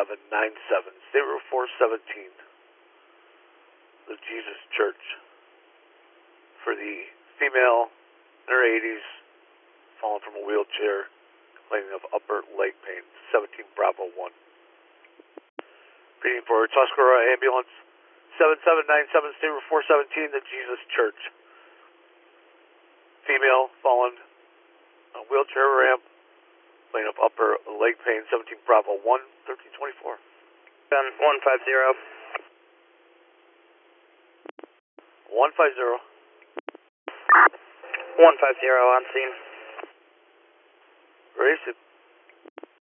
State Route 417, the Jesus Church, for the female in her 80s, fallen from a wheelchair, complaining of upper leg pain, 17 Bravo 1. Reading for Tuscarora Ambulance, 7797, State Route 417, the Jesus Church. Female, fallen, on wheelchair ramp, complaining of upper leg pain, 17 Bravo 1, 1324. 150. 150. 150 on scene. Race it.